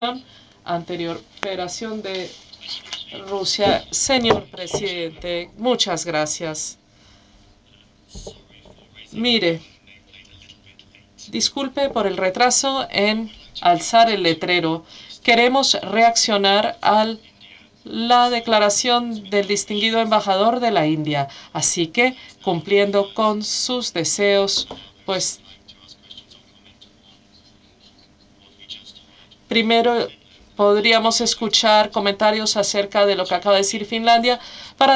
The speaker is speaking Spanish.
Anterior operación de Rusia. Señor presidente, muchas gracias. Mire, disculpe por el retraso en alzar el letrero. Queremos reaccionar a la declaración del distinguido embajador de la India. Así que, cumpliendo con sus deseos, pues primero podríamos escuchar comentarios acerca de lo que acaba de decir Finlandia para